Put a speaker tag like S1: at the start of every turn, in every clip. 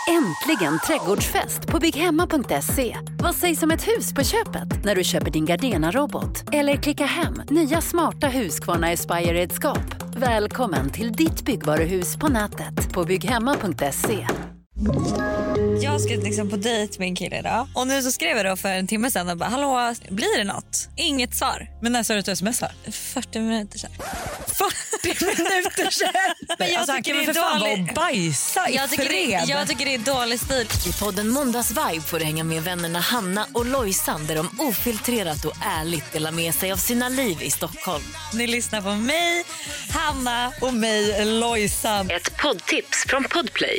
S1: Äntligen trädgårdsfest på bygghemma.se. Vad sägs om ett hus på köpet när du köper din Gardena-robot? Eller klicka hem nya smarta Husqvarna Aspire-redskap. Välkommen till ditt byggvaruhus på nätet på bygghemma.se.
S2: Jag ska liksom på dejt med en kille idag. Och nu så skrev jag då för en timme sedan och bara, hallå, blir det något? Inget svar.
S3: Men när sa du att du smsar?
S2: 40 minuter sedan.
S3: 40 minuter sedan? Men jag tycker det är dålig. Bajsa i fred.
S2: Jag tycker det är dålig stil.
S4: I podden Måndagsvibe får du hänga med vännerna Hanna och Lojsan där de ofiltrerat och ärligt delar med sig av sina liv i Stockholm.
S2: Ni lyssnar på mig, Hanna
S3: och mig, Lojsan.
S1: Ett poddtips från Podplay.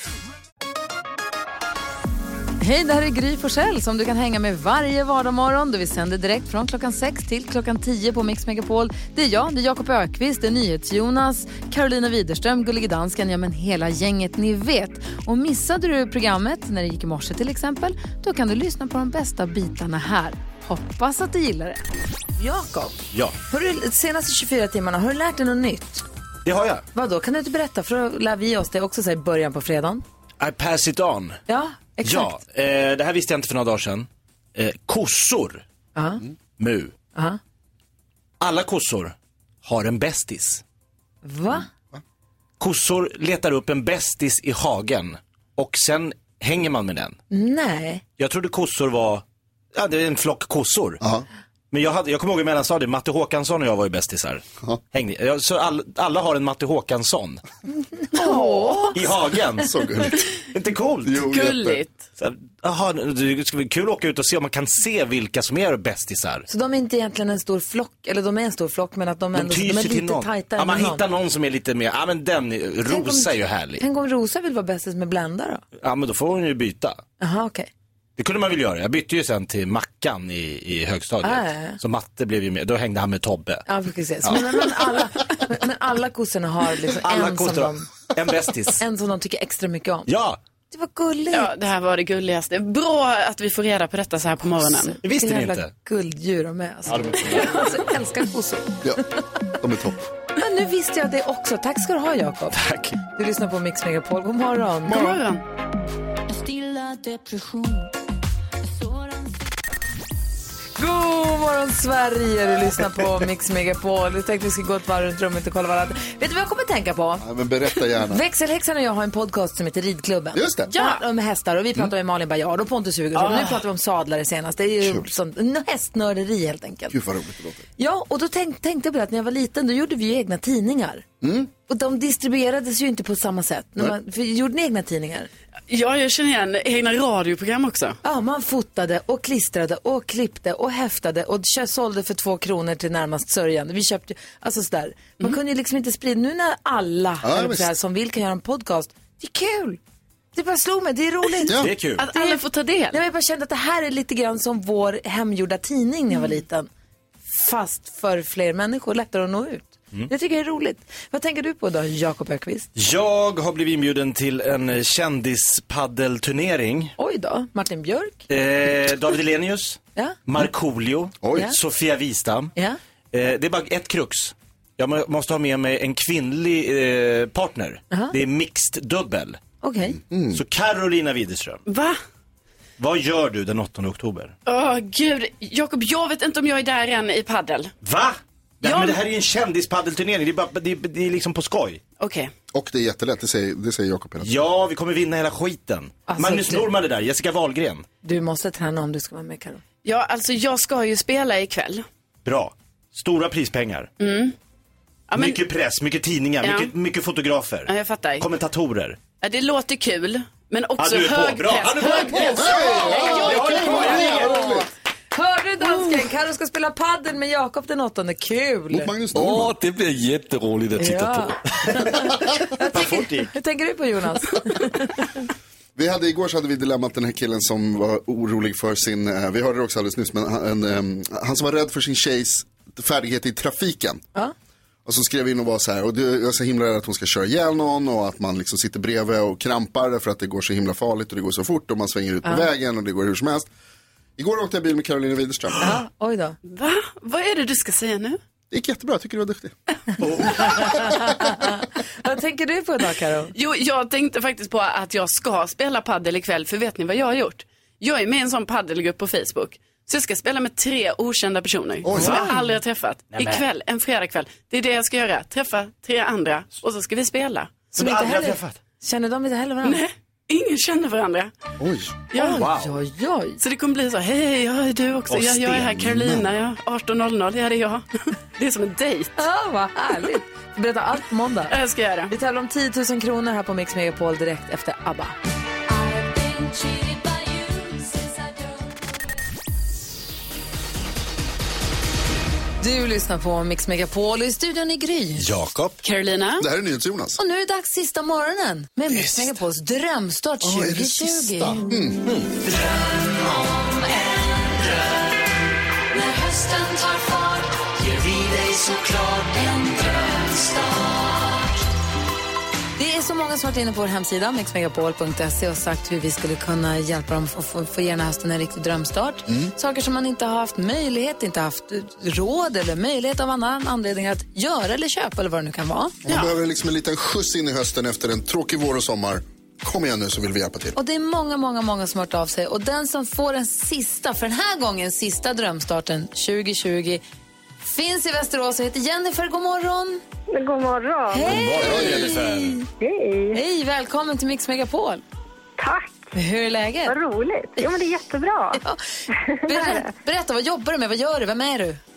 S5: Hej, det här är Gry Forssell som du kan hänga med varje vardagsmorgon. Vi sänder direkt från klockan 6 till klockan 10 på Mix Megapol. Det är jag, det är Jakob Ökvist, det är NyhetsJonas, Carolina Widerström, Gullige Dansken, ja men hela gänget ni vet. Och missade du programmet när det gick i morse till exempel, då kan du lyssna på de bästa bitarna här. Hoppas att du gillar det. Jakob,
S6: ja.
S5: Har du de senaste 24 timmarna, har du lärt dig något nytt?
S6: Det har jag.
S5: Vadå, kan du inte berätta? För då lär vi oss det också så i början på fredagen.
S6: I pass it on.
S5: Ja, exakt.
S6: Ja, det här visste jag inte för några dagar sedan. Kossor. Mu. Alla kossor har en bästis.
S5: Va?
S6: Kossor letar upp en bästis i hagen. Och sen hänger man med den.
S5: Nej.
S6: Jag trodde kossor var... Ja, det är en flock kossor. Men jag kommer ihåg i mellanstadiet, Matte Håkansson och jag var ju bästisar. Så alla har en Matte Håkansson. I hagen.
S7: Så gulligt.
S6: Inte coolt?
S7: Jo,
S5: gulligt.
S6: Jaha, det ska bli kul att åka ut och se om man kan se vilka som är bästisar.
S5: Så de är inte egentligen en stor flock, eller de är en stor flock, men att de är lite tajtare.
S6: Ja, man hittar någon som är lite mer, ja men den, Rosa är ju härlig.
S5: Tänk om Rosa vill vara bästis med Blenda då?
S6: Ja, men då får hon ju byta.
S5: Jaha, okej.
S6: Det kunde man väl göra. Jag bytte ju sen till Mackan i högstadiet. Så Matte blev ju med. Då hängde han med Tobbe.
S5: Ja, precis. Ja. Men alla kossorna har liksom
S6: en bästis.
S5: En som de tycker extra mycket om.
S6: Ja.
S5: Det var gulligt.
S8: Ja, det här var det gulligaste. Bra att vi får reda på detta så här på morgonen.
S6: Det visste ni inte.
S5: Gulddjur de är. Alltså. Jag älskar kossor.
S7: Ja, de är topp.
S5: Men nu visste jag det också. Tack ska du ha, Jakob.
S6: Tack.
S5: Du lyssnar på Mix Megapol. God morgon.
S8: God morgon.
S5: God morgon Sverige, du lyssnar på Mix Megapol. Vi tänkte vi ska gå ett varv runt rummet och kolla varandra. Vet du vad jag kommer att tänka på?
S7: Ja, men berätta gärna.
S5: Växelhäxan och jag har en podcast som heter Ridklubben.
S7: Just det.
S5: Ja, om hästar, och vi pratar med Malin Bajard och Pontus Hugersson. Nu pratar vi om sadlare senast. Det är ju sånt hästnörderi helt enkelt.
S7: Gud vad roligt det låter.
S5: Ja, och då tänkte jag på det att när jag var liten, då gjorde vi ju egna tidningar. Och de distribuerades ju inte på samma sätt. Gjorde ni egna tidningar?
S8: Ja, jag känner igen egna radioprogram också.
S5: Ja, man fotade och klistrade och klippte och häftade och sålde för 2 kronor till närmast sörjande. Vi köpte, alltså sådär. Man kunde ju liksom inte sprida. Nu när alla som vill kan göra en podcast, det är kul. Det bara slog mig, det är roligt.
S6: Ja. Det är kul.
S8: Att alla får ta del.
S5: Jag bara kände att det här är lite grann som vår hemgjorda tidning när jag var liten. Fast för fler människor, lättare att nå ut. Det tycker jag är roligt. Vad tänker du på då, Jakob Ökvist?
S6: Jag har blivit inbjuden till en kändispaddelturnering.
S5: Oj då, Martin Björk.
S6: David Elenius.
S5: Ja.
S6: Markoolio. Sofia Wistam.
S5: Ja.
S6: Det är bara ett krux. Jag måste ha med mig en kvinnlig partner. Det är mixed dubbel.
S5: Okej.
S6: Så Carolina Widerström.
S8: Va?
S6: Vad gör du den 8 oktober?
S8: Gud, Jakob, jag vet inte om jag är där än i paddel.
S6: Va? Men det här är ju en kändispaddelturnering. Det är liksom på skoj.
S8: Okej.
S7: Och det är jättelätt, det säger Jakob hela tiden.
S6: Ja, vi kommer vinna hela skiten.
S5: Alltså,
S6: Magnus Norman är där, Jessica Wahlgren.
S5: Du måste träna om du ska vara med, Karo.
S8: Ja, alltså jag ska ju spela ikväll.
S6: Bra. Stora prispengar.
S8: Ja, men...
S6: Mycket press, mycket tidningar, mycket fotografer.
S8: Ja, jag fattar.
S6: Kommentatorer.
S8: Ja, det låter kul, men också
S6: du är
S8: hög
S6: på. Bra.
S8: press.
S6: Hög press.
S5: Hör du dansken? Karo ska spela paddel med Jakob den 8. Kul!
S7: Mot Magnus Norman.
S9: Det blir jätteroligt att titta på.
S5: Hur tänker du på, Jonas?
S7: Igår så hade vi dilemmat den här killen som var orolig för sin, vi hörde det också alldeles nyss, men han som var rädd för sin tjejs färdighet i trafiken.
S5: Ja.
S7: Och så skrev in och var så här, och jag är så himla rädd att hon ska köra ihjäl någon och att man liksom sitter bredvid och krampar för att det går så himla farligt och det går så fort och man svänger ut på vägen och det går hur som helst. Igår åkte jag bil med Carolina Widerström.
S5: Oj då.
S8: Va? Vad är det du ska säga nu?
S7: Det gick jättebra, jag tycker du var duktig.
S5: Vad tänker du på idag, Karo?
S8: Jo, jag tänkte faktiskt på att jag ska spela paddel ikväll. För vet ni vad jag har gjort? Jag är med i en sån paddelgrupp på Facebook. Så jag ska spela med 3 okända personer som jag aldrig har träffat. Ikväll, en fredagkväll. Det är det jag ska göra. Träffa 3 andra och så ska vi spela.
S5: Som inte heller träffat? Känner de inte heller varandra?
S8: Nej, ingen känner varandra.
S7: Oj.
S8: Ja.
S5: Oj.
S8: Så det kommer bli så, hej, jag är du också. Jag är här, Carolina, 18.00, ja det är jag. Det är som en dejt.
S5: Ja, vad härligt. Berätta allt på måndag.
S8: Jag ska göra.
S5: Vi tävlar om 10 000 kronor här på Mix Megapol direkt efter ABBA. Du lyssnar på Mix Megapol i studion i Gry.
S6: Jakob.
S8: Carolina.
S7: Det här är NyhetsJonas.
S5: Och nu är det dags sista morgonen med Mix Megapols drömstart 2020.
S7: Är det sista?
S10: Dröm om en dröm. När hösten tar fart ger vi dig såklart en drömstart.
S5: Det är så många som har varit inne på vår hemsida mixmegapol.se och sagt hur vi skulle kunna hjälpa dem att få ge den här hösten en riktig drömstart. Saker som man inte har haft möjlighet, inte haft råd eller möjlighet av annan anledning att göra eller köpa eller vad det nu kan vara.
S7: Man behöver liksom en liten skjuts in i hösten efter en tråkig vår och sommar. Kom igen nu så vill vi hjälpa till.
S5: Och det är många som har hört av sig. Och den som får den sista, för den här gången sista drömstarten 2020 finns i Västerås och heter Jennifer. God morgon.
S11: God morgon.
S5: Hej. Hej, välkommen till Mix Megapol.
S11: Tack.
S5: Hur är läget?
S11: Vad roligt. Jo, men det är jättebra.
S5: Ja. Berätta, vad jobbar du med? Vad gör du? Vem är du?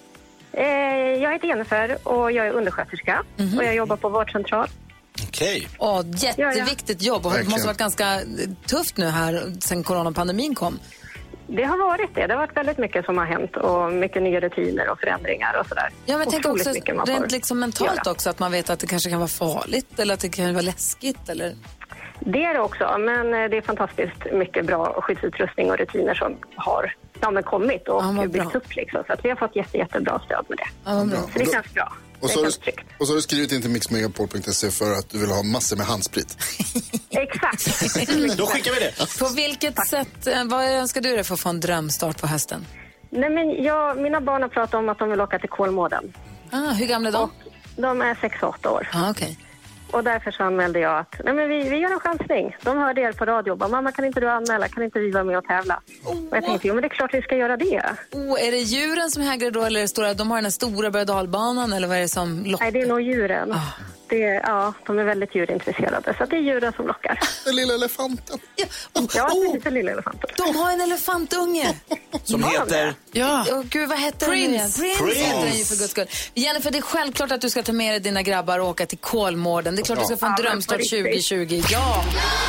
S11: Jag heter Jennifer och jag är undersköterska. Och jag jobbar på vårdcentral.
S6: Okej.
S5: Jätteviktigt jobb och det måste ha varit ganska tufft nu här sen coronapandemin kom.
S11: Det har varit det. Det har varit väldigt mycket som har hänt och mycket nya rutiner och förändringar och sådär.
S5: Ja, men tänk också rent liksom mentalt
S11: göra.
S5: också att man vet att det kanske kan vara farligt eller att det kan vara läskigt eller...
S11: Det är det också, men det är fantastiskt mycket bra skyddsutrustning och rutiner som har kommit och byggts upp liksom. Så att vi har fått jättebra stöd med det.
S5: Ja, bra.
S11: Så det känns bra.
S7: Och så har du skrivit in till mixmegapol.se för att du vill ha massor med handsprit.
S11: Exakt.
S6: Då skickar vi det.
S5: På vilket sätt, vad önskar du dig för att få en drömstart på hösten?
S11: Nej, men mina barn har pratat om att de vill åka till Kolmården.
S5: Hur gamla är de?
S11: De är 6 och 8 år.
S5: Okej.
S11: Och därför så anmälde jag att vi gör en chansning. De hörde er på radio. Bara, mamma, kan inte du anmäla? Kan inte vi vara med och tävla? Och jag tänkte, men det är klart vi ska göra det.
S5: Är det djuren som hägrar då? Eller är det de har den här stora berg- och dalbanan? Eller vad är det som lockar?
S11: Nej, det är nog djuren. De är väldigt djurintresserade. Så det är djuren som lockar.
S7: Den lilla elefanten.
S11: Precis, den lilla elefanten.
S5: De har en elefantunge.
S6: Som heter...
S5: Gud, vad heter
S11: Prince.
S5: Prince heter den ju för guds skull. Jennifer, det är självklart att du ska ta med dig dina grabbar och åka till Kolmården. Det är klart du ska få en drömstart 2020. Ja!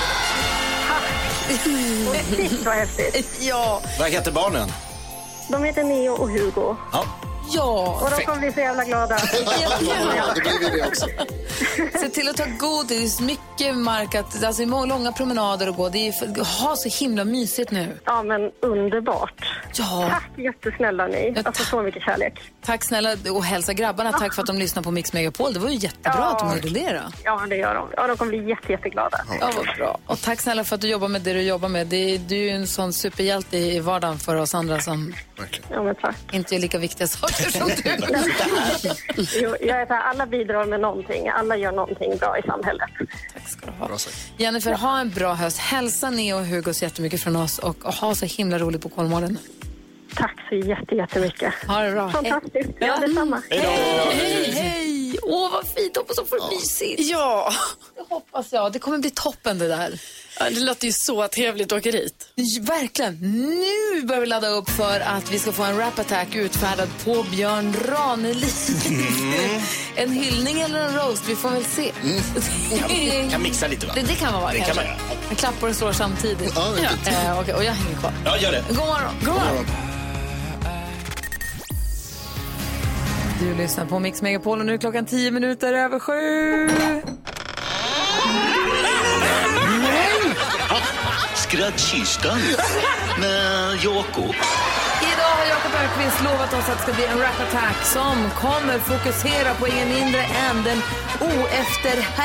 S11: Precis, vad häftigt.
S5: Ja.
S6: Vad heter barnen?
S11: De heter Neo och Hugo.
S5: Ja.
S11: Och de kommer bli så jävla glada.
S7: Det blir det också.
S5: Se till att ta godis, mycket markat, alltså långa promenader och gå. Det är ha så himla mysigt nu.
S11: Ja, men underbart.
S5: Ja.
S11: Tack jättesnälla ni. Alltså så mycket kärlek.
S5: Tack snälla och hälsa grabbarna. Tack för att de lyssnar på Mix Megapol. Det var ju jättebra att de gjorde det då.
S11: Ja, det gör de. Ja, de kommer bli jätteglada.
S5: Ja, vad bra. Och tack snälla för att du jobbar med det du jobbar med. Du är ju en sån superhjälte i vardagen för oss andra som
S11: men tack.
S5: Inte gör lika viktiga saker som du.
S11: Jo, jag är så här, alla bidrar med någonting. Alla gör någonting bra i samhället.
S5: Tack ska du ha. Jennifer, ha en bra höst. Hälsa Neo och Hugo så jättemycket från oss och ha så himla roligt på Kolmården.
S11: Tack så jättemycket.
S5: Ha det bra.
S11: Fantastiskt. Ja, detsamma.
S5: Hej. Vad fint. Hoppas de får mysigt.
S8: Ja.
S5: Det hoppas jag. Det kommer bli toppen det där.
S8: Ja, det låter ju så trevligt att åka dit.
S5: Verkligen. Nu börjar vi ladda upp för att vi ska få en rap-attack utfärdad på Björn Ranelid. En hyllning eller en roast, vi får väl se.
S6: Kan mixa lite, va?
S5: Det kan man vara.
S6: Det kan man göra.
S5: En klappar och slår samtidigt. Okej, och jag hänger kvar.
S6: Ja, gör det.
S5: God morgon. God morgon. Du lyssnar på Mix Megapol och nu är klockan 7:10.
S9: Skrattkistan med Jakob.
S5: Idag har Jakob Öqvist lovat oss att det ska bli en rap-attack som kommer fokusera på ingen mindre än den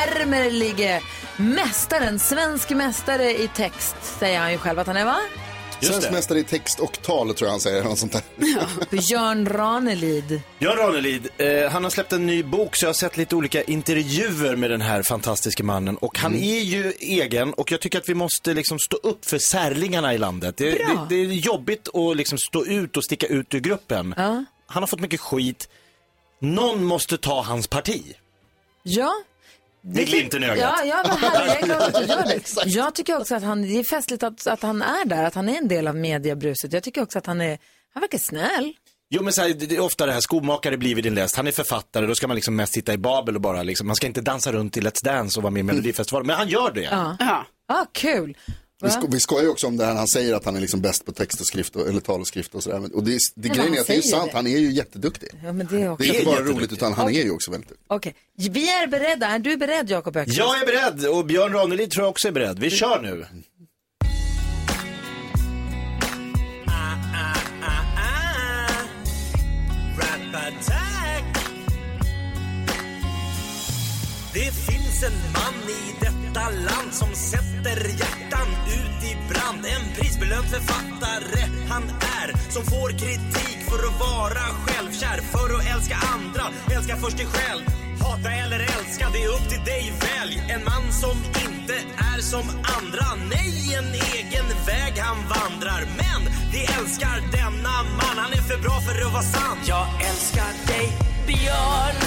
S5: oefterhärmlige mästaren, svensk mästare i text, säger han ju själv att han är, va?
S7: Svensk mästare i text och tal tror jag han säger. Något sånt där.
S5: Björn Ranelid.
S6: Björn Ranelid, han har släppt en ny bok så jag har sett lite olika intervjuer med den här fantastiska mannen. Och han är ju egen och jag tycker att vi måste liksom stå upp för särlingarna i landet. Det är jobbigt att liksom stå ut och sticka ut ur gruppen. Han har fått mycket skit. Någon måste ta hans parti.
S5: Ja.
S6: Det glimten i ögat.
S5: Ja, men jag är glad att du gör det. Jag tycker också att det är festligt att han är där, att han är en del av mediebruset. Jag tycker också att han verkar snäll.
S6: Jo, men så här, det är ofta det här, skomakare blir vid din läst. Han är författare, då ska man liksom mest sitta i Babel och bara liksom, man ska inte dansa runt i Let's Dance och vara med i Melodifestivalen. Men han gör det.
S5: Ja, kul.
S7: Vi skojar ju också om det här, han säger att han är liksom bäst på text och skrift eller tal och skrift och sådär. Och det grejen är att det är sant, han är ju jätteduktig.
S5: Ja, men det är också.
S7: Det är inte bara roligt utan han är ju också väldigt duktig.
S5: Okej, vi är beredda. Är du beredd, Jakob Öqvist?
S6: Jag är beredd och Björn Ranelid tror jag också är beredd. Vi kör nu.
S12: Det finns en man i detta land som sätter hjärtan ut i brand. En prisbelönt författare han är, som får kritik för att vara självkär. För att älska andra, älska först dig själv. Hata eller älska, det är upp till dig, välj. En man som inte är som andra. Nej, en egen väg han vandrar. Men vi älskar denna man, han är för bra för att vara sann. Jag älskar dig, Björn.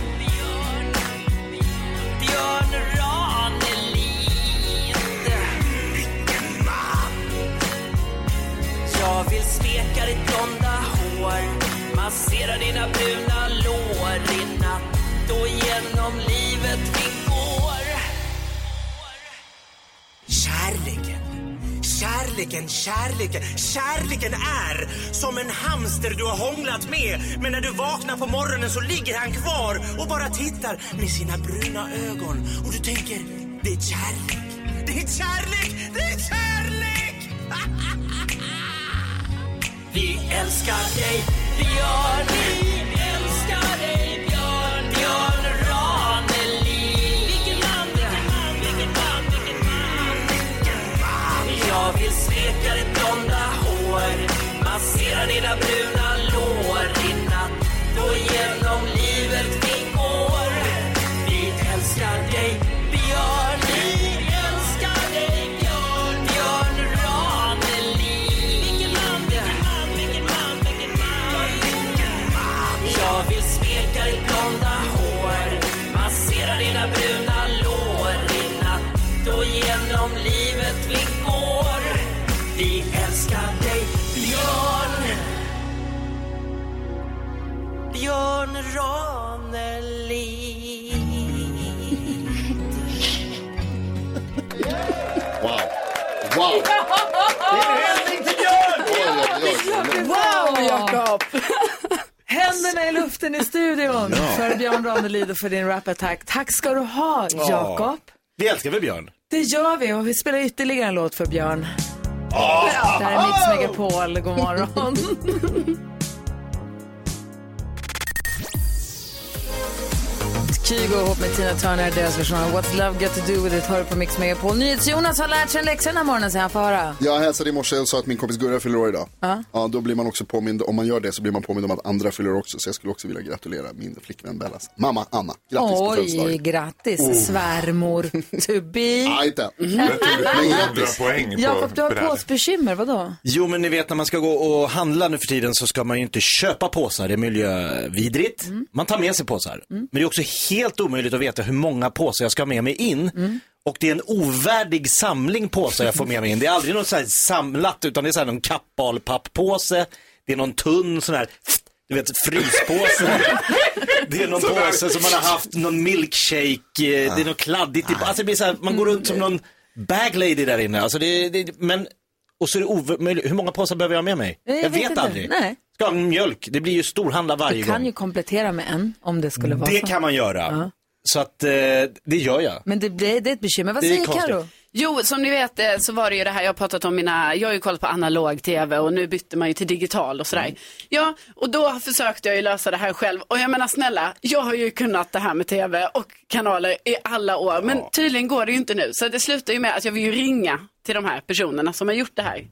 S12: Björn Ranelid. Vilken man. Jag vill smeka ditt blonda hår, massera dina bruna lår i natt och genom livet vi går. Kärleken är som en hamster du har hånglat med. Men när du vaknar på morgonen så ligger han kvar och bara tittar med sina bruna ögon. Och du tänker, det är kärlek. Vi älskar dig, Björn. Vi älskar dig, Björn. Björn Ranelid. Vilken man. Jag vill smeka ditt blonda hår, massera dina bruna lår i natt och genom livet vi går. Vi älskar dig, Björn. Vi älskar dig, Björn. Björn Ranelid. Vilken man. Jag vill smeka ditt blonda hår, massera dina bruna lår i natt och genom livet vi går. Vi älskar dig, Björn. Björn Ranelid.
S7: Wow.
S6: Det är hälsning till Björn!
S5: Wow, Jakob! Händerna i luften i studion för Björn Ranelid och för din rap-attack. Tack ska du ha, Jakob.
S6: Vi älskar väl Björn?
S5: Det gör vi och vi spelar ytterligare en låt för Björn. Det här är Mix Megapol. God morgon. Kygo ihop med Tina Turner, deras version av What's Love Got To Do With It, hör på Mix Megapol. NyhetsJonas har lärt sig en läxa den här morgonen, så han får höra.
S7: Jag hälsade i morse och sa att min kompis Gurra fyller år idag. Ja, då blir man också påmind, om man gör det så blir man påmind om att andra fyller också. Så jag skulle också vilja gratulera min flickvän Bellas mamma Anna. Grattis på födelsedagen.
S5: Oj, grattis svärmor to be.
S7: Inte.
S5: Men grattis. Jakob, du har påsbekymmer, vadå?
S6: Jo, men ni vet när man ska gå och handla nu för tiden så ska man ju inte köpa påsar. Det är miljövidrigt. Man tar med sig påsar. Men det är också helt omöjligt att veta hur många påsar jag ska ha med mig in. Och det är en ovärdig samling påsar jag får med mig in. Det är aldrig något så här samlat, utan det är så här någon kappalpapppåse. Det är någon tunn sån här, du vet, fryspåse. Det är någon påse som man har haft, någon milkshake. Det är något kladdigt. Alltså det blir så här, man går runt som någon baglady där inne. Alltså men, och så är det omöjligt. Hur många påsar behöver jag ha med mig? Jag vet aldrig.
S5: Nej.
S6: Ska ha mjölk, det blir ju storhandla varje gång.
S5: Du kan ju komplettera med en om det skulle vara
S6: det
S5: så.
S6: Det kan man göra. Så att det gör jag.
S5: Men det är ett bekymmer. Vad säger Karo?
S8: Jo, som ni vet så var det ju det här jag har pratat om jag har ju kollat på analog tv och nu bytte man ju till digital och sådär. Ja, och då försökte jag ju lösa det här själv. Och jag menar snälla, jag har ju kunnat det här med tv och kanaler i alla år. Men tydligen går det ju inte nu. Så det slutar ju med att jag vill ju ringa till de här personerna som har gjort det här.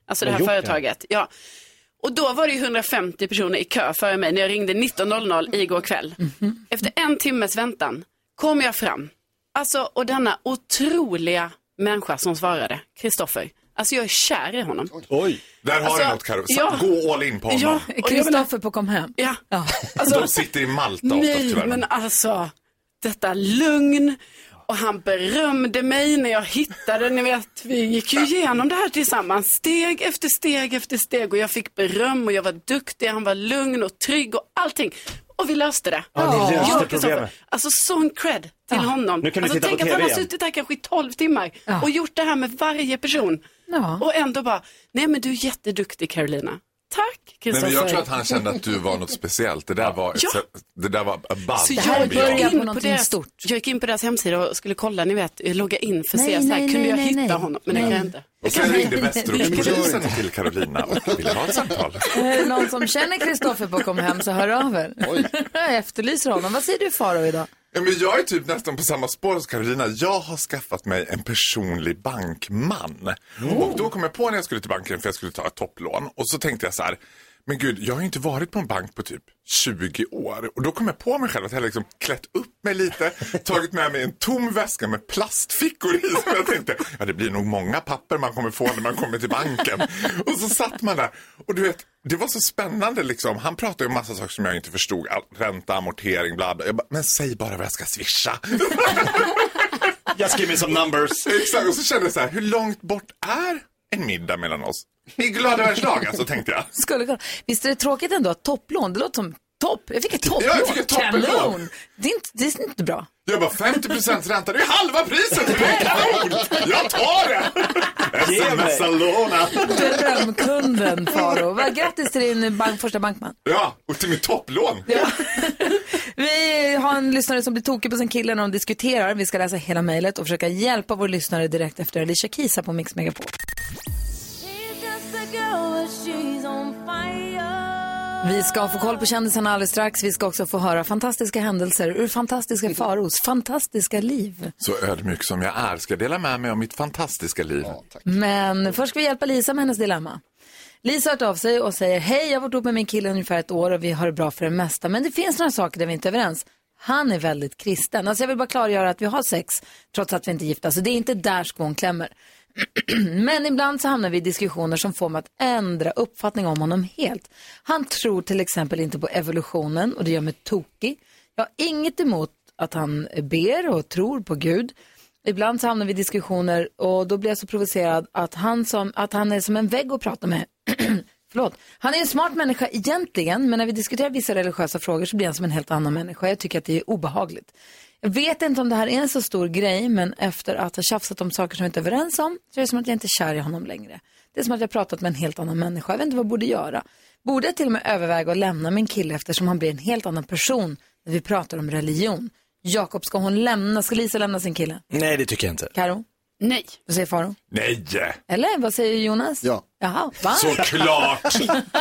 S8: Alltså det här företaget. Ja. Och då var det ju 150 personer i kö före mig när jag ringde 19.00 igår kväll. Efter 1 timmes väntan kom jag fram. Alltså, och denna otroliga människa som svarade, Kristoffer. Alltså jag är kär i honom.
S13: Oj, där har du något, Karo. Gå all in på honom.
S5: Ja, Kristoffer på Kom hem.
S8: Ja.
S13: Alltså, de sitter i Malta oftast, tyvärr.
S8: Men alltså, detta lugn. Och han berömde mig när jag hittade, ni vet, vi gick ju igenom det här tillsammans, steg efter steg efter steg. Och jag fick beröm och jag var duktig, han var lugn och trygg och allting. Och vi löste det.
S6: Ja, ni löste problemet.
S8: Alltså sån cred till honom.
S6: Nu kan
S8: alltså, tänk att han har suttit här kanske i 12 timmar och gjort det här med varje person. Och ändå bara, nej men du är jätteduktig Carolina. Tack, Kristoffer.
S13: Men jag tror att han kände att du var något speciellt. Det där var a buzz.
S8: Så jag gick in på deras hemsida och skulle kolla, ni vet, logga in för att se så här, kunde jag hitta honom, men det kan jag inte.
S13: Och sen ringde Västeråspolisen till Carolina och ville ha ett samtal.
S5: Är det någon som känner Kristoffer på Kom hem så hör av er. Jag efterlyser honom. Vad säger du, Faro, idag?
S13: Ja, men jag är typ nästan på samma spår som Carolina. Jag har skaffat mig en personlig bankman. Och då kom jag på när jag skulle till banken för jag skulle ta ett topplån. Och så tänkte jag så här, men gud, jag har inte varit på en bank på typ 20 år. Och då kom jag på mig själv att jag liksom klätt upp mig lite, tagit med mig en tom väska med plastfickor i. Så jag tänkte, ja det blir nog många papper man kommer få när man kommer till banken. Och så satt man där. Och du vet, det var så spännande liksom. Han pratade ju om massa saker som jag inte förstod. Ränta, amortering, bla bla. Jag bara, men säg bara vad jag ska swisha.
S6: Just give me some numbers.
S13: Exakt, och så kände jag så här, hur långt bort är en middag mellan oss? I glada världslag, alltså, tänkte jag.
S5: Visst är det tråkigt ändå att topplån, det låter som topp. Jag fick ett topplån.
S13: Ja, jag fick ett topplån.
S5: Det är inte bra.
S13: Jag bara, 50% ränta, det är halva priset. Jag tar det. SMS-låna.
S5: Drömkunden, Faro. Grattis till din första bankman.
S13: Ja, och till mitt topplån.
S5: Ja. Vi har en lyssnare som blir tokig på sin kille när de diskuterar. Vi ska läsa hela mejlet och försöka hjälpa vår lyssnare direkt efter Alicia Keys på Mix Megapol. Vi ska få koll på kändisarna alldeles strax. Vi ska också få höra fantastiska händelser ur fantastiska Faros fantastiska liv.
S13: Så ödmjuk som jag är ska jag dela med mig om mitt fantastiska liv.
S5: Men först ska vi hjälpa Lisa med hennes dilemma. Lisa har hört av sig och säger, hej, jag har varit ihop med min kille ungefär 1 år och vi har det bra för det mesta. Men det finns några saker där vi inte är överens. Han är väldigt kristen. Alltså jag vill bara klargöra att vi har sex trots att vi inte är gifta. Så det är inte där skon klämmer. Men ibland så hamnar vi i diskussioner som får mig att ändra uppfattning om honom helt. Han tror till exempel inte på evolutionen och det gör mig tokig. Jag har inget emot att han ber och tror på Gud. Ibland så hamnar vi i diskussioner och då blir jag så provocerad att han är som en vägg att prata med. Förlåt. Han är en smart människa egentligen, men när vi diskuterar vissa religiösa frågor så blir han som en helt annan människa. Jag tycker att det är obehagligt. Jag vet inte om det här är en så stor grej, men efter att ha tjafsat om saker som jag inte är överens om så är det som att jag inte är kär i honom längre. Det är som att jag har pratat med en helt annan människa. Jag vet inte vad jag borde göra. Borde jag till och med överväga att lämna min kille eftersom han blir en helt annan person när vi pratar om religion? Jakob, ska Lisa lämna sin kille?
S6: Nej, det tycker jag inte.
S5: Karo?
S8: Nej.
S5: Vad säger Faro?
S13: Nej.
S5: Eller vad säger Jonas?
S7: Ja.
S5: Jaha, va?
S13: Såklart.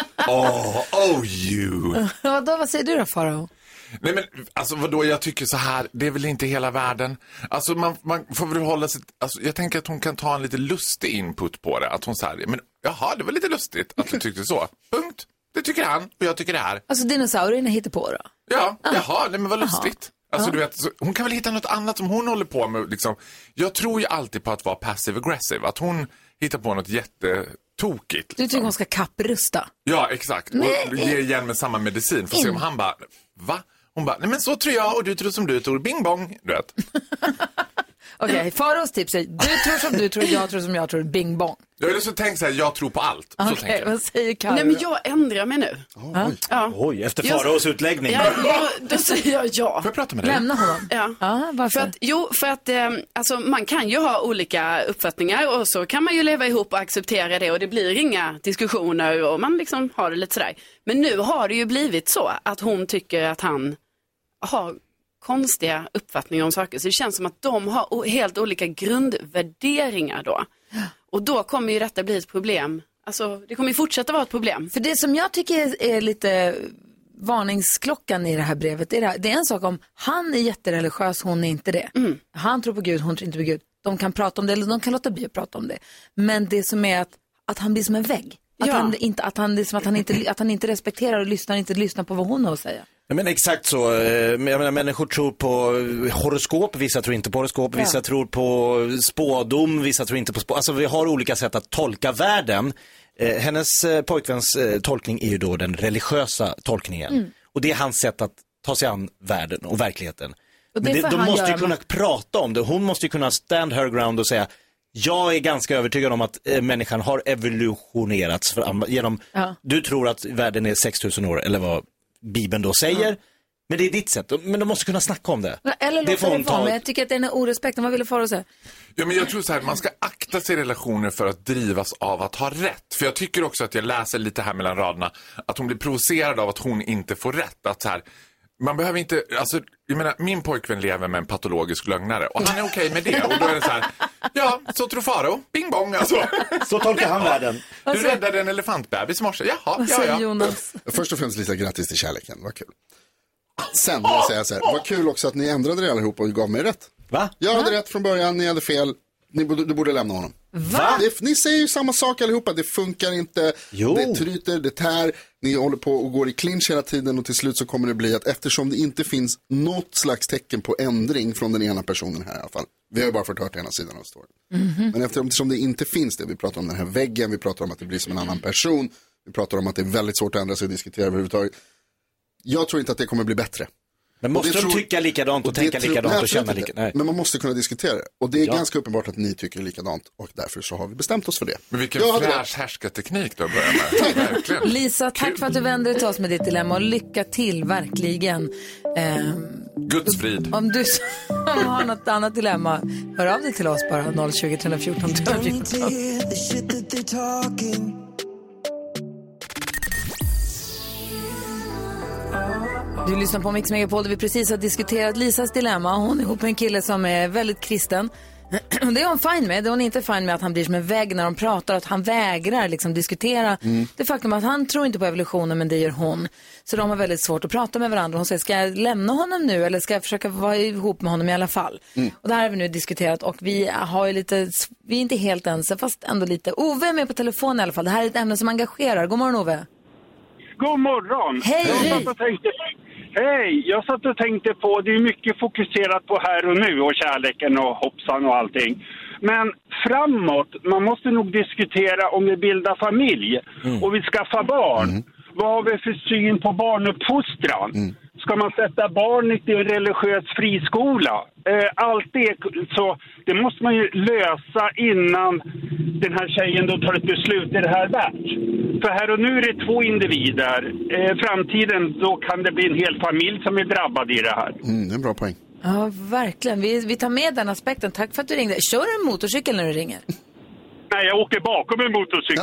S13: You.
S5: Vad säger du då, Faro?
S13: Nej men, alltså vadå, jag tycker så här, det är väl inte hela världen. Alltså man får väl hålla sig, alltså jag tänker att hon kan ta en lite lustig input på det. Att hon säger, men jaha, det var lite lustigt att du tyckte så. Punkt. Det tycker han och jag tycker det här.
S5: Alltså dinosaurierna hittar på då?
S13: Ja, jaha, nej men vad lustigt. Alltså du vet, hon kan väl hitta något annat som hon håller på med liksom. Jag tror ju alltid på att vara passive-aggressive. Att hon hittar på något jättetokigt. Liksom.
S5: Du tycker hon ska kapprusta?
S13: Ja, exakt. Och ge igen med samma medicin. För att se om han bara, va? Hon bara, nej men så tror jag och du tror som du tror. Bing bong, du vet.
S5: Okej, Faros tips är, du tror som du tror, jag tror som jag tror, bing bong.
S13: Jag vill så tänka så här, jag tror på allt.
S5: Okej, vad säger Karo?
S8: Nej men jag ändrar mig nu.
S6: Oj, efter Faros utläggning.
S8: Då säger jag ja.
S13: Får jag prata med dig?
S5: Lämna honom.
S8: Ja.
S5: Varför?
S8: För att alltså, man kan ju ha olika uppfattningar och så kan man ju leva ihop och acceptera det och det blir inga diskussioner och man liksom har det lite sådär. Men nu har det ju blivit så att hon tycker att han har konstiga uppfattningar om saker. Så det känns som att de har helt olika grundvärderingar då. Och då kommer ju detta bli ett problem. Alltså, det kommer ju fortsätta vara ett problem.
S5: För det som jag tycker är lite varningsklockan i det här brevet, det är en sak om han är jättereligiös, hon är inte det. Han tror på Gud, hon tror inte på Gud. De kan prata om det eller de kan låta bli att prata om det. Men det som är att att han blir som en vägg. Att han inte respekterar och lyssnar på vad hon har att säga.
S6: Ja, men exakt så. Jag menar, människor tror på horoskop, vissa tror inte på horoskop, vissa tror på spådom, vissa tror inte på spådom. Alltså vi har olika sätt att tolka världen. Hennes pojkväns tolkning är ju då den religiösa tolkningen. Och det är hans sätt att ta sig an världen och verkligheten. Och men de måste ju kunna prata om det. Hon måste ju kunna stand her ground och säga: jag är ganska övertygad om att människan har evolutionerats genom, du tror att världen är 6000 år eller vad Bibeln då säger. Men det är ditt sätt. Men de måste kunna snacka om det.
S5: Eller låta det vara, men jag tycker att det är en orespekt. Vad ville Faro säga?
S13: Ja, men jag tror så här, man ska akta sig i relationer för att drivas av att ha rätt. För jag tycker också att jag läser lite här mellan raderna att hon blir provocerad av att hon inte får rätt. Att så här, man behöver inte, alltså, jag menar, min pojkvän lever med en patologisk lögnare och han är okej med det. Och då är det så här, ja, så tror Faro, bing bong alltså.
S6: Så tolkar han världen.
S13: Du räddade en elefantbebis i morse, jaha, ja.
S5: Jonas.
S7: Först och främst Lisa, grattis till kärleken, vad kul. Sen vill jag säga så här, vad kul också att ni ändrade er allihop och gav mig rätt.
S6: Va?
S7: Jag hade rätt från början, ni hade fel. Du borde lämna honom.
S5: Va?
S7: Ni säger ju samma sak allihopa, det funkar inte.
S6: Jo.
S7: Det tryter, det tär. Ni håller på och går i clinch hela tiden och till slut så kommer det bli att eftersom det inte finns något slags tecken på ändring från den ena personen här i alla fall. Vi har ju bara fått hört ena sidan av storyn. Men eftersom det inte finns det, vi pratar om den här väggen, vi pratar om att det blir som en annan person, vi pratar om att det är väldigt svårt att ändra sig och diskutera överhuvudtaget. Jag tror inte att det kommer bli bättre.
S6: Men måste de tycka likadant och tänka likadant och känna likadant?
S7: Men man måste kunna diskutera det. Och det är ganska uppenbart att ni tycker likadant. Och därför så har vi bestämt oss för det.
S13: Men vilken fräsch härskarteknik du har börjat med.
S5: Lisa, tack för att du vände dig till oss med ditt dilemma. Och lycka till, verkligen.
S13: Guds frid.
S5: Om du har något annat dilemma, hör av dig till oss bara 020 314 214. Du lyssnar på Mix Megapol där vi precis har diskuterat Lisas dilemma. Hon är ihop med en kille som är väldigt kristen. Det är hon fine med. Det är hon inte fine med att han blir som en vägg när de pratar. Att han vägrar liksom diskutera det faktum att han tror inte på evolutionen, men det gör hon. Så de har väldigt svårt att prata med varandra. Hon säger, ska jag lämna honom nu eller ska jag försöka vara ihop med honom i alla fall? Och det här har vi nu diskuterat och vi är inte helt ensamma fast ändå lite. Ove är med på telefon i alla fall. Det här är ett ämne som engagerar. God morgon, Ove.
S14: God morgon.
S5: Hej.
S14: Hej, jag satt och tänkte på, det är mycket fokuserat på här och nu och kärleken och hoppsan och allting. Men framåt, man måste nog diskutera om vi bildar familj och vi skaffar barn. Vad har vi för syn på barnuppfostran? Ska man sätta barnet i en religiös friskola? Allt det, så det måste man ju lösa innan den här tjejen då tar ett beslut. Är det här värt? För här och nu är det 2 individer. Framtiden, då kan det bli en hel familj som är drabbad i det här.
S7: Det är en bra poäng.
S5: Ja, verkligen. Vi tar med den aspekten. Tack för att du ringde. Kör du en motorcykel när du ringer?
S14: Nej, jag åker bakom en motorcykel.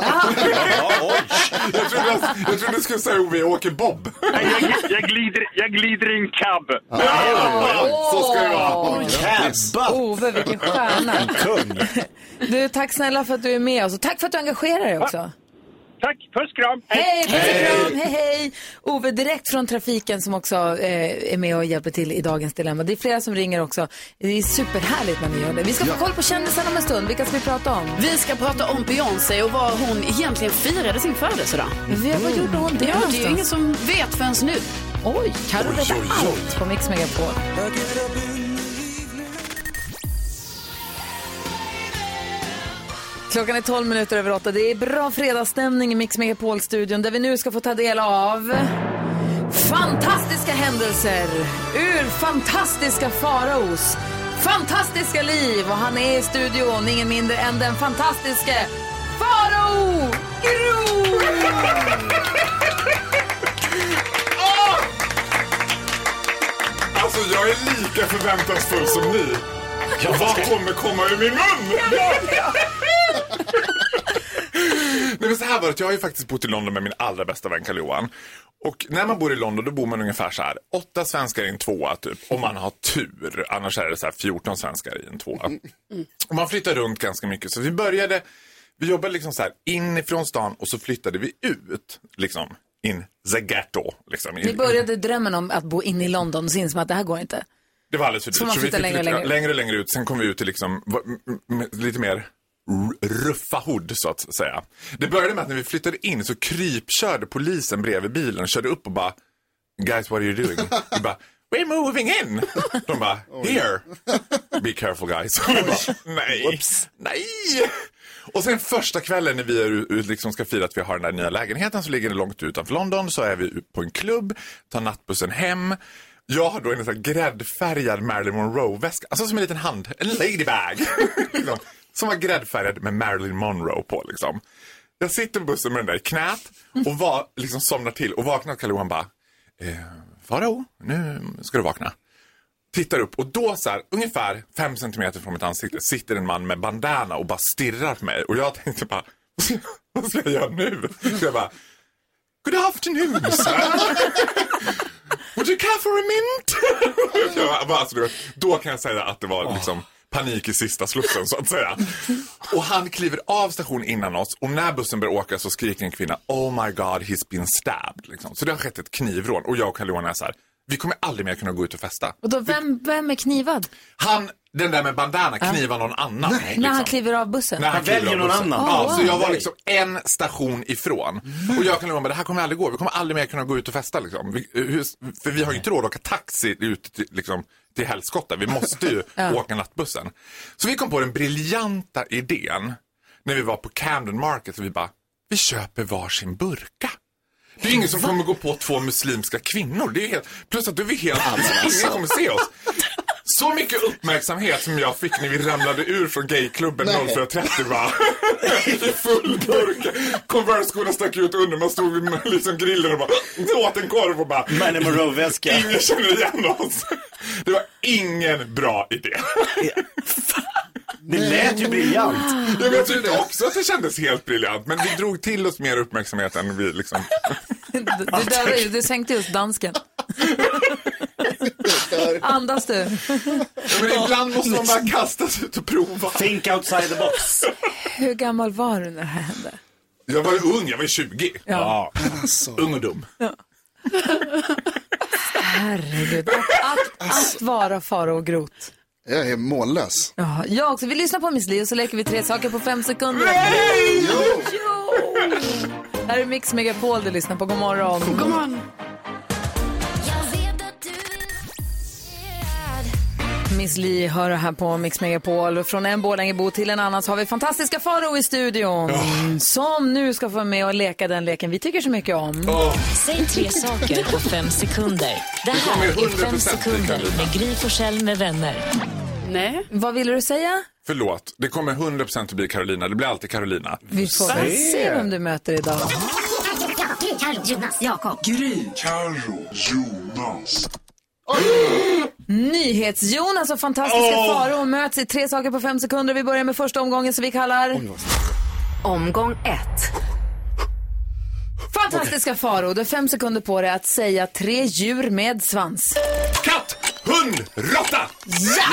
S13: Jag trodde du skulle säga Ove, jag åker bob.
S14: Nej, jag glider i en cab.
S13: Så ska det vara.
S5: Ove, vilken stjärna. Du, tack snälla för att du är med oss. Och tack för att du engagerar dig också.
S14: Tack, puss kram.
S5: Hej. Ove, direkt från trafiken som också är med och hjälper till i dagens dilemma. Det är flera som ringer också. Det är superhärligt när ni gör det. Vi ska få koll på kändisarna om en stund. Vilka ska vi prata om?
S8: Vi ska prata om Beyoncé och vad hon egentligen firade sin födelsedag.
S5: Vad gjorde hon det?
S8: Ja, det är ju ingen som vet förrän nu.
S5: Oj, Karo vet allt på Mix Megapol. Klockan är 12 minuter över 8. Det är bra fredagsstämning i Mix Megapol-studion där vi nu ska få ta del av fantastiska händelser ur fantastiska faraos fantastiska liv. Och han är i studion, ingen mindre än den fantastiske Farao Groth!
S13: Alltså jag är lika förväntansfull som ni. Vad kommer komma ur min mun? Nej, men så här var det, jag har ju faktiskt bott i London med min allra bästa vän Karl Johan. Och när man bor i London då bor man ungefär så här 8 svenskar i en 2 typ. Om man har tur, annars är det så här 14 svenskar i en 2. Och man flyttar runt ganska mycket. Så vi jobbade liksom så här inifrån stan och så flyttade vi ut liksom in the ghetto. Liksom.
S5: Ni började drömmen om att bo in i London och syns som att det här går inte.
S13: Det var alldeles för dyrt. Så vi fick längre ut. Sen kom vi ut till liksom, lite mer ruffa hood så att säga. Det började med att när vi flyttade in så krypkörde polisen bredvid bilen och körde upp och bara guys, what are you doing? Vi bara, we're moving in. De bara, here. Be careful guys. Nej. Och sen första kvällen när vi liksom ska fira att vi har den där nya lägenheten så ligger det långt utanför London, så är vi på en klubb, tar nattbussen hem. Jag har då en sån här gräddfärgad Marilyn Monroe-väska, alltså som en liten hand, en ladybag liksom, som var gräddfärgad med Marilyn Monroe på liksom. Jag sitter på bussen med den där i knät och liksom somnar till och vaknar och Kalle bara Faro, nu ska du vakna. Tittar upp och då så här, ungefär 5 centimeter från mitt ansikte sitter en man med bandana och bara stirrar på mig. Och jag tänkte bara, vad ska jag göra nu? Så jag bara, good afternoon sir. Would you care for a mint? Då kan jag säga att det var liksom panik i sista slussen så att säga. Och han kliver av station innan oss och när bussen börjar åka så skriker en kvinna, oh my god, he's been stabbed. Liksom. Så det har skett ett knivrån och jag och Carl-Johan är så här, vi kommer aldrig mer kunna gå ut och festa.
S5: Och då, vem är knivad?
S13: Den där med bandana knivar någon annan.
S5: Nej, liksom. När han kliver av bussen?
S6: När han väljer någon annan.
S13: Ja, så jag var liksom en station ifrån. Och jag kan lova mig, det här kommer aldrig gå. Vi kommer aldrig mer kunna gå ut och festa liksom. För vi har ju inte råd att åka taxi ut till Helskotta. Vi måste ju åka nattbussen. Så vi kom på den briljanta idén när vi var på Camden Market och vi bara, vi köper varsin burka. Det är ingen som kommer gå på 2 muslimska kvinnor. Det är helt, plus att du är helt ingen kommer se oss. Så mycket uppmärksamhet som jag fick när vi ramlade ur från gayklubben 04.30 bara. I full burk. Converse-skorna stack ut under. Man stod vid liksom grillen och bara åt en korv och bara
S6: Marilyn Monroe-väska.
S13: Ingen känner igen oss. Det var ingen bra idé.
S6: Det lät ju briljant.
S13: Jag tyckte också att det kändes helt briljant. Men vi drog till oss mer uppmärksamhet än vi liksom.
S5: Du sänkte just dansken. Andas du.
S13: Men ibland måste man bara kastas ut och prova.
S6: Think outside the box.
S5: Hur gammal var du när det här hände?
S13: Jag var ung, jag var 20.
S6: Ja.
S13: Ung och dum.
S5: Ja. Herregud. Att vara Faro och Grot.
S7: Jag är mållös.
S5: Ja, jag också. Vi lyssnar på Miss Li och så leker vi 3 saker på 5 sekunder.
S7: Nej!
S5: Jo! Här är Mix Megapol du lyssnar på. God morgon.
S8: God morgon.
S5: Miss Li hör här på Mix Megapol. Från en Borlängebo till en annan så har vi fantastiska Faro i studion. Som nu ska få med och leka den leken vi tycker så mycket om.
S4: Säg 3 saker på 5 sekunder. Det här är 5 sekunder med Gry Forssell med vänner.
S8: Nej.
S5: Vad ville du säga?
S13: Förlåt, det kommer 100% att bli Carolina. Det blir alltid Carolina.
S5: Vi får väl se vem du möter idag.
S10: Carro, Jonas, Jakob.
S7: Gry. Carro, Jonas.
S5: NyhetsJonas och fantastiska Faro möts i 3 saker på 5 sekunder. Vi börjar med första omgången som vi kallar Omgång 1. Fantastiska Faro, du har 5 sekunder på dig att säga 3 djur med svans.
S13: Katt, hund, råtta.
S5: Ja!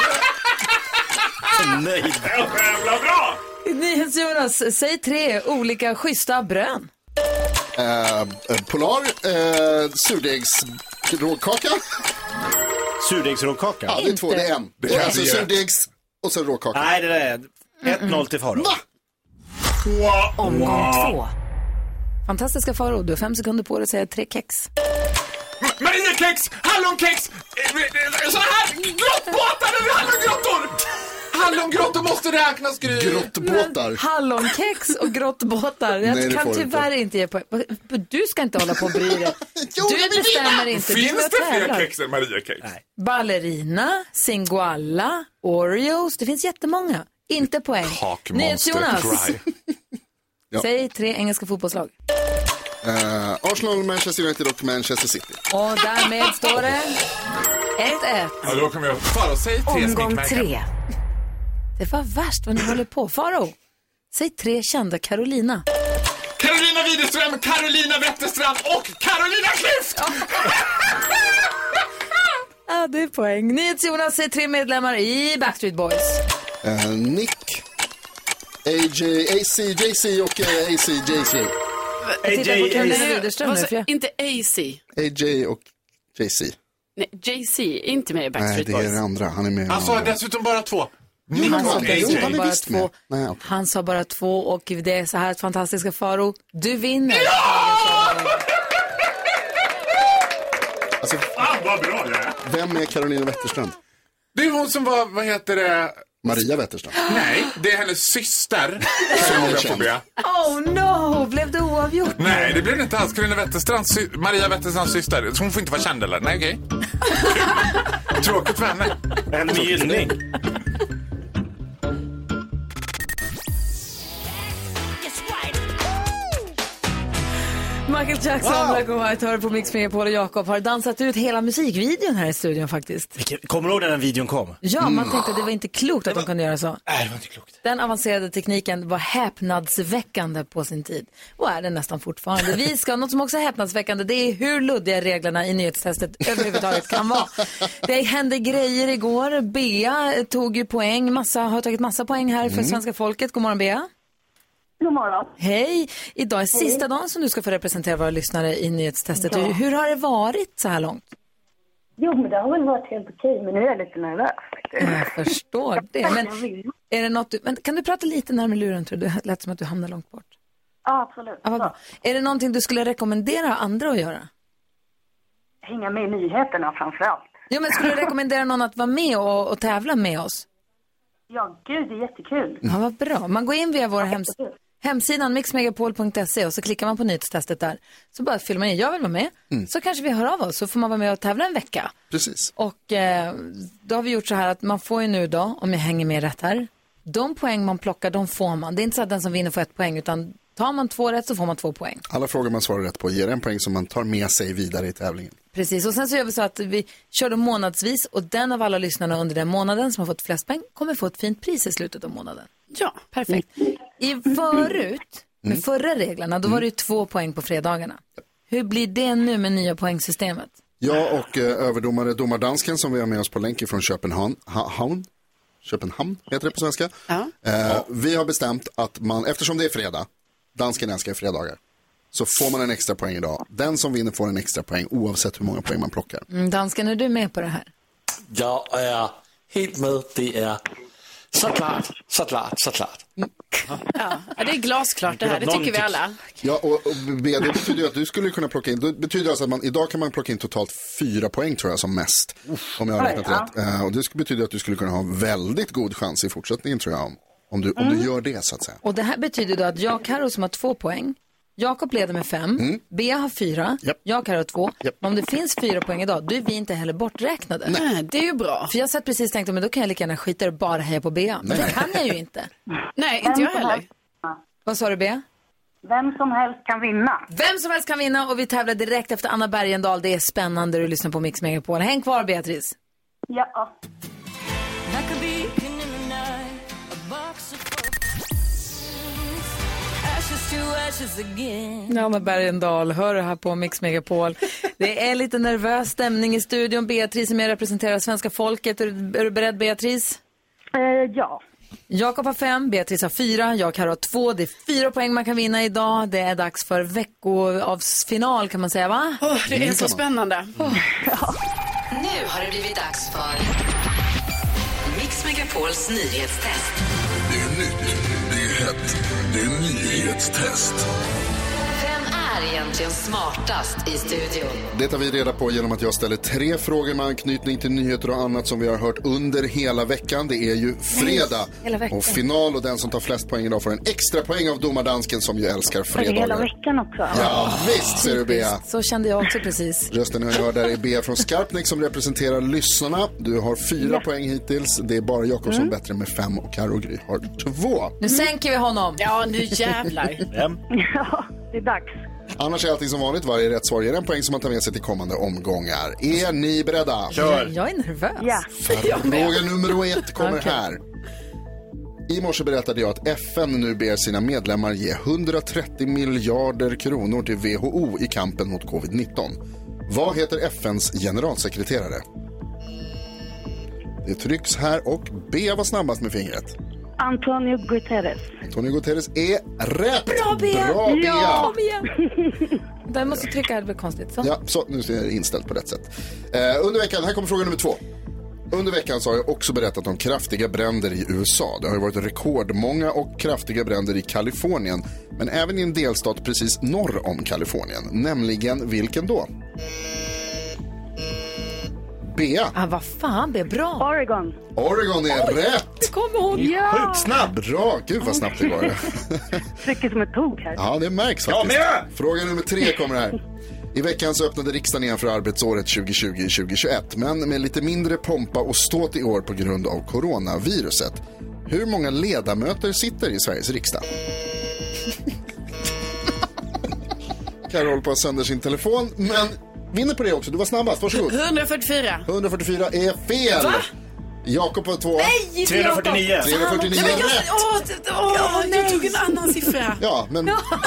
S6: Nöjd.
S13: Jävla bra!
S5: NyhetsJonas, säg 3 olika schyssta brön.
S7: Polar, surdegsråkaka.
S6: Surdegsråkaka?
S7: Ja, det är 2, det är en. Det är alltså surdegs och så råkaka.
S6: Nej, det är 1-0 till Faro.
S7: Va?
S5: Omgång 2. Fantastiska Faro, du har 5 sekunder på dig att säga 3 kex.
S13: Mariekex, hallonkex, så här grottbåtar eller hallongrottor. Hallongrottor måste räknas, Gry.
S7: Grottbåtar.
S5: Hallonkex och grottbåtar. Jag kan tyvärr inte ge på. Du ska inte hålla på och bry dig. Du bestämmer inte.
S13: Finns det fler kex än Mariekex?
S5: Ballerina, Singoalla, Oreos. Det finns jättemånga. Inte poäng. NyhetsJonas. Säg 3 engelska fotbollslag.
S7: Arsenal, Manchester United och Manchester City.
S5: Och därmed står det 1-1.
S13: Ja, då kommer jag Faro, säg 3
S5: Omgång 3. Det var värst vad ni håller på. Faro, säg 3 kända Carolina.
S13: Carolina Widerström, Carolina Wetterstrand och Carolina Klüft.
S5: Ja, det är poäng. NyhetsJonas, säg 3 medlemmar i Backstreet Boys.
S7: Nick, AJ, AC, JC och AC, JC.
S8: Inte AC.
S7: AJ och JC.
S8: Nej, JC, inte med i Backstreet
S7: Boys. Nej, det är det andra. Han är med.
S13: Han sa dessutom bara 2.
S5: Han sa bara 2 och det är så här fantastiska Faro. Du vinner.
S7: Alltså,
S13: vad bra det är.
S7: Vem är Carolina Wetterstrand?
S13: Det är hon som var, vad heter det?
S7: Maria Wetterstrand.
S13: Nej, det är hennes syster.
S5: Oh no, blev det oavgjort?
S13: Nej, det blev det inte alls. Carolina Wetterstrand, Maria Wetterstrands syster. Så hon får inte vara känd eller? Nej, okej. Tråkigt för henne.
S6: En gynning.
S5: Michael Jackson, Black and White, hör på Mix Megapol och Jakob har dansat ut hela musikvideon här i studion faktiskt.
S6: Kommer du ihåg när den videon kom?
S5: Ja, man tänkte att det var inte klokt att de kunde göra så.
S6: Nej, det var inte klokt.
S5: Den avancerade tekniken var häpnadsväckande på sin tid. Och är det nästan fortfarande. Vi ska, något som också är häpnadsväckande, det är hur luddiga reglerna i nyhetstestet överhuvudtaget kan vara. Det hände grejer igår. Bea tog ju poäng, har tagit massa poäng här för svenska folket. God morgon Bea.
S11: God morgon.
S5: Hej, idag är sista dagen som du ska få representera våra lyssnare i nyhetstestet. Ja. Hur har det varit så här långt?
S11: Jo, men det har väl varit helt okej, men nu är jag lite nervös.
S5: Jag förstår det. Men är det något men kan du prata lite närmare luren, tror du? Det lät som att du hamnar långt bort.
S11: Ja, absolut.
S5: Ja, är det någonting du skulle rekommendera andra att göra?
S11: Hänga med i nyheterna framförallt.
S5: Jo, men skulle du rekommendera någon att vara med och tävla med oss?
S11: Ja, gud, det är jättekul.
S5: Ja, vad bra. Man går in via vår hemsidan mixmegapol.se och så klickar man på nyhetstestet där. Så bara fyller man in, jag vill vara med. Så kanske vi hör av oss, så får man vara med och tävla en vecka.
S7: Precis.
S5: Och då har vi gjort så här att man får ju nu då, om jag hänger med rätt här, de poäng man plockar, de får man. Det är inte så att den som vinner får 1 poäng, utan tar man 2 rätt så får man 2 poäng.
S7: Alla frågor man svarar rätt på ger en poäng som man tar med sig vidare i tävlingen.
S5: Precis, och sen så gör vi så att vi kör dem månadsvis och den av alla lyssnarna under den månaden som har fått flest poäng kommer få ett fint pris i slutet av månaden.
S8: Ja,
S5: perfekt. Med förra reglerna, då var det ju 2 poäng på fredagarna. Hur blir det nu med nya poängsystemet?
S7: Jag och överdomare domardansken som vi har med oss på länk från Köpenhamn heter det på svenska.
S8: Ja.
S7: Vi har bestämt att man, eftersom det är fredag, dansken älskar fredagar, så får man en extra poäng idag. Den som vinner får en extra poäng oavsett hur många poäng man plockar.
S5: Dansken, är du med på det här?
S15: Jag är helt med, det är såklart.
S8: Ja, det är glasklart det här, det tycker vi alla.
S7: Ja, och det betyder ju att du skulle kunna plocka in, det betyder alltså att idag kan man plocka in totalt 4 poäng tror jag som mest. Om jag har räknat rätt. Och det betyder att du skulle kunna ha väldigt god chans i fortsättningen tror jag. Om du gör det så att säga.
S5: Och det här betyder då att jag, Karo, som har 2 poäng, Jakob leder med 5, Bea har 4, jag, Karo har 2. Men om det finns 4 poäng idag, då är vi inte heller borträknade.
S8: Nej, det är ju bra.
S5: För jag satt precis och tänkte, men då kan jag lika gärna skita och bara heja på Bea. Men det kan jag ju inte.
S8: Nej, inte jag heller.
S5: Vad sa du, Bea?
S11: Vem som helst kan vinna.
S5: Vem som helst kan vinna och vi tävlar direkt efter Anna Bergendahl. Det är spännande, du lyssnar på Mix Megapol. Häng kvar, Beatrice.
S11: Ja.
S5: Ja, med Bergendahl, hör du här på Mix Megapol. Det är lite nervös stämning i studion. Beatrice är med och representerar svenska folket. Är du beredd, Beatrice?
S11: Ja.
S5: Jakob har 5, Beatrice har 4, jag har 2. Det är 4 poäng man kan vinna idag. Det är dags för veckoavsfinal kan man säga, va?
S8: Det är så spännande.
S1: Nu har det blivit dags för Mix Megapols nyhetstest.
S16: Det är nytt, det är hett, det är nyhetstest.
S1: Vem är egentligen smartast i studion?
S7: Det tar vi reda på genom att jag ställer 3 frågor med anknytning till nyheter och annat som vi har hört under hela veckan. Det är ju fredag och final och den som tar flest poäng idag får en extra poäng av domardansken som ju älskar fredagar.
S11: Hela veckan också.
S7: Ja, visst ser du, Bea.
S5: Så kände jag också precis.
S7: Rösten jag hör där är Bea från Skarpnäck som representerar lyssnarna. Du har 4 poäng hittills. Det är bara Jakob som bättre med 5 och Karo Gry har 2.
S5: Nu sänker vi honom.
S8: Ja, nu jävlar.
S11: Ja, det är dags.
S7: Annars är allting som vanligt. Varje rätt svar ger en poäng som man tar med sig till kommande omgångar. Är ni beredda?
S5: Kör. Jag är nervös.
S11: Ja.
S7: Fråga nummer 1 kommer här. I morse berättade jag att FN nu ber sina medlemmar ge 130 miljarder kronor till WHO i kampen mot covid-19. Vad heter FNs generalsekreterare? Det trycks här och B var snabbast med fingret.
S11: Antonio Guterres.
S7: Antonio Guterres är rätt.
S5: Bra, Bea.
S7: Bra, Bea.
S5: Ja, kom igen. Där måste trycka, det blir konstigt. Så.
S7: Ja, så nu är det inställt på rätt sätt. Under veckan, här kommer fråga nummer 2. Under veckan så har jag också berättat om kraftiga bränder i USA. Det har ju varit rekordmånga och kraftiga bränder i Kalifornien. Men även i en delstat precis norr om Kalifornien. Nämligen vilken då? Bea.
S5: Vad fan, det är bra.
S11: Oregon.
S7: Oregon är rätt.
S5: Det kommer hon.
S11: Ja.
S7: Sjukt snabb. Bra. Gud vad snabbt det var.
S11: Trycker som ett tog här.
S7: Ja, det märks faktiskt. Fråga nummer 3 kommer här. I veckan så öppnade riksdagen igen för arbetsåret 2020-2021. Men med lite mindre pompa och ståt i år på grund av coronaviruset. Hur många ledamöter sitter i Sveriges riksdag? Carol på sönder sin telefon, men vinner på det också. Du var snabbast, varsågod.
S8: 144.
S7: 144 är fel. Va? Jakob var 2.
S8: Nej,
S7: 349. 349 är rätt.
S8: Du tog en annan siffra.
S7: Ja, men...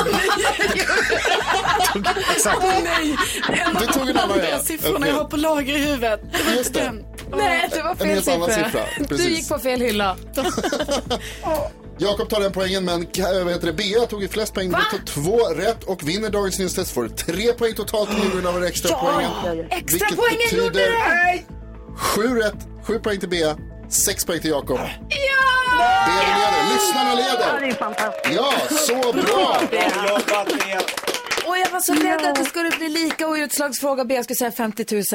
S8: Exakt. Nej,
S7: du tog en annan
S8: siffrorna jag har på lager i huvudet.
S7: Just det.
S5: Nej, det var fel siffra. Du gick på fel hylla.
S7: Jakob tar den poängen, men Bea tog ju flest poäng. Du tog 2 rätt och vinner dagens nyhetstest för 3 poäng totalt på grund av extra poängen.
S5: Extra poängen gjorde det!
S7: 7 rätt, 7 poäng till Bea, 6 poäng till Jakob.
S5: Ja!
S7: Bea leder, lyssnarna leder.
S11: Ja, det är fantastiskt.
S7: Ja, så bra!
S5: Och jag var så rädd att det skulle bli lika och utslagsfråga Bea skulle säga 50 000.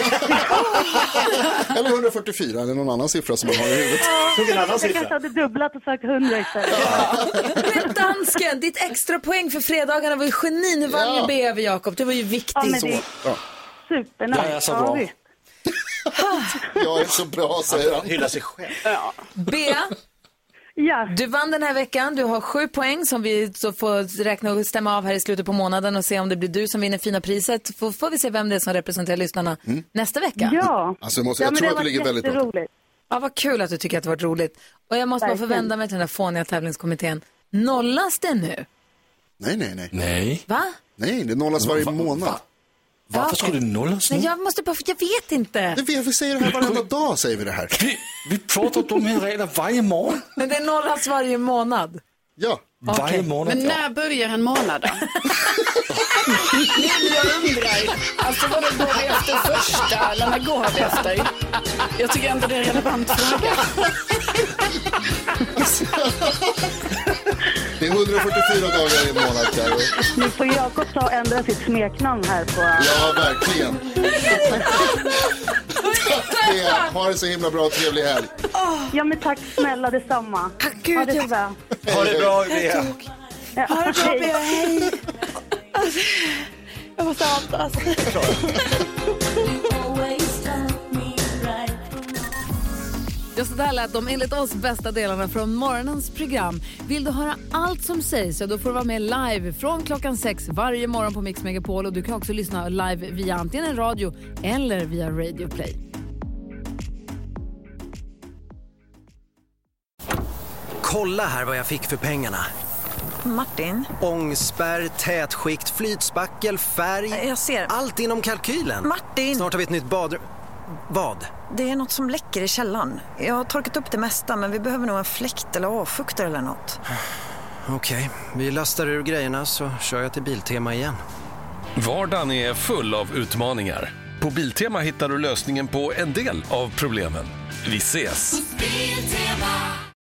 S7: Eller 144, eller någon annan siffra som man har i huvudet.
S11: Jag kanske hade dubblat och sagt 100 istället.
S5: Men dansken, ditt extra poäng för fredagarna var ju geni. Nu vann ju Bea över Jakob, det var ju viktigt.
S11: Ja, men det är supernöjd.
S15: Jag är så bra.
S7: Jag är så bra, säger han.
S6: Hylla sig själv.
S5: Bea, du vann den här veckan. Du har 7 poäng som vi så får räkna och stämma av här i slutet på månaden och se om det blir du som vinner fina priset. Får vi se vem det är som representerar lyssnarna nästa vecka.
S11: Ja,
S7: alltså, jag tror att det ligger väldigt bra.
S5: Ja, vad kul att du tycker att det varit roligt. Och jag måste bara förvända mig till den här fåniga tävlingskommittén. Nollas det nu?
S7: Nej.
S5: Va?
S7: Nej, det nollas varje månad.
S6: Varför skulle det nollas nu?
S5: Nej, jag vet inte.
S7: Vi säger det här varenda dag, säger vi det här.
S15: Vi pratar om de här reglerna varje morgon.
S5: Men det nollas varje månad?
S7: Ja.
S15: Varje månad.
S8: Men när börjar en månad då? Jag undrar. Alltså vad det går vi efter första eller när går vi efter? Jag tycker ändå det är en relevant fråga.
S7: Det är 144 dagar i en månad, Karo.
S11: Nu får Jakob ändra sitt smeknamn här på...
S7: Ja, verkligen. Tack, ha det så himla bra och trevlig helg.
S11: Ja, men tack snälla, detsamma. Ha det så bra.
S6: Ha det bra, Bea.
S11: Ha det bra, Bea. Hej.
S5: Jag måste andas. Just det här lät de enligt oss bästa delarna från morgonens program. Vill du höra allt som sägs så då får du vara med live från klockan 6 varje morgon på Mix Megapol. Och du kan också lyssna live via antingen en radio eller via Radio Play.
S17: Kolla här vad jag fick för pengarna.
S18: Martin?
S17: Ångspärr, tätskikt, flytspackel, färg.
S18: Jag ser.
S17: Allt inom kalkylen.
S18: Martin!
S17: Snart har vi ett nytt badrum. Vad?
S18: Det är något som läcker i källaren. Jag har torkat upp det mesta, men vi behöver nog en fläkt eller avfuktare eller något.
S17: Okej, vi lastar ur grejerna så kör jag till Biltema igen.
S19: Vardagen är full av utmaningar. På Biltema hittar du lösningen på en del av problemen. Vi ses!